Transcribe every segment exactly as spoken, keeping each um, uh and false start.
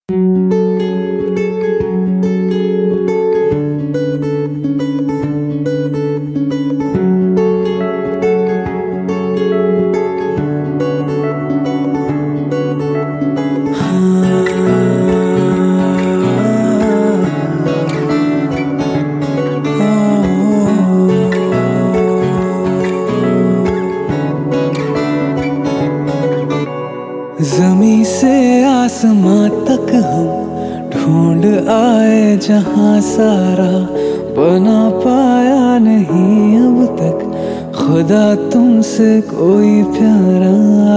ज़मीं से आसमां तक हम ढूंढ आए जहां सारा, बना पाया नहीं अब तक खुदा तुमसे कोई प्यारा।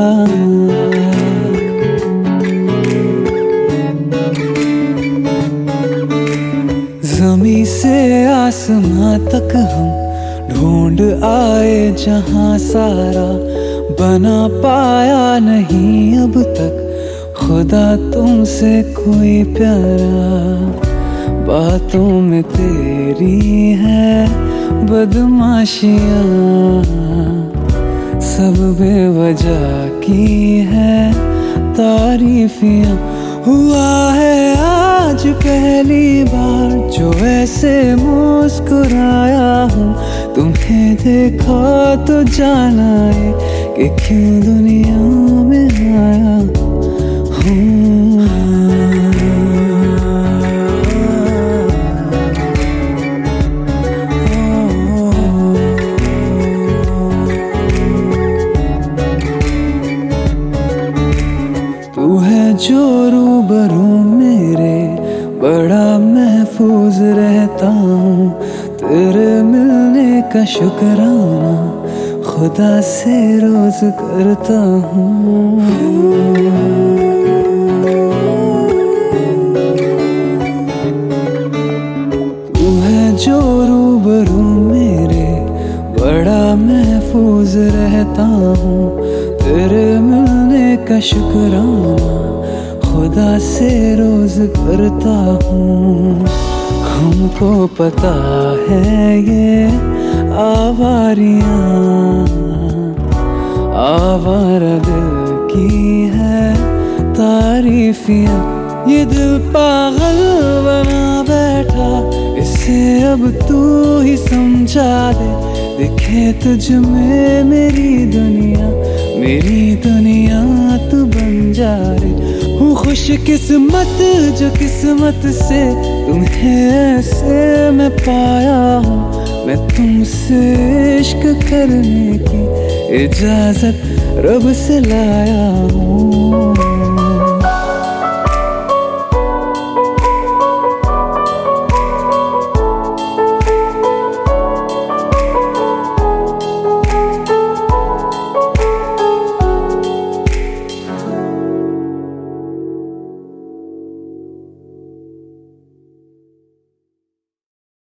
ज़मीं से आसमां तक हम ढूंढ आए जहां सारा, बना पाया नहीं अब तक खुदा तुमसे कोई प्यारा। बातों में तेरी है बदमाशियाँ, सब बेवजह की है तारीफियाँ। हुआ है आज पहली बार जो ऐसे मुस्कुराया हूँ, तुम्हें देखा तो जाना है कि क्यों दुनिया में आया हूँ। तू है जो रूबरू मेरे, बड़ा महफूज रहता हूँ। तेरे मिलने का शुक्राना खुदा से रोज करता हूँ। तू है जो रूबरू मेरे, बड़ा महफूज रहता हूँ। तेरे मिलने का शुक्राना खुदा से रोज करता हूँ। हमको पता है ये आवारियाँ आवारा दिल की है तारीफियाँ। ये दिल पागल बना बैठा, इसे अब तू ही समझा दे। दिखे तुझ में मेरी दुनिया, मेरी दुनिया तू बन जा रे। हूँ खुश किस्मत जो किस्मत से तुम्हें ऐसे मैं पाया हूँ। मैं तुमसे इश्क करने की इजाजत रब से लाया हूँ।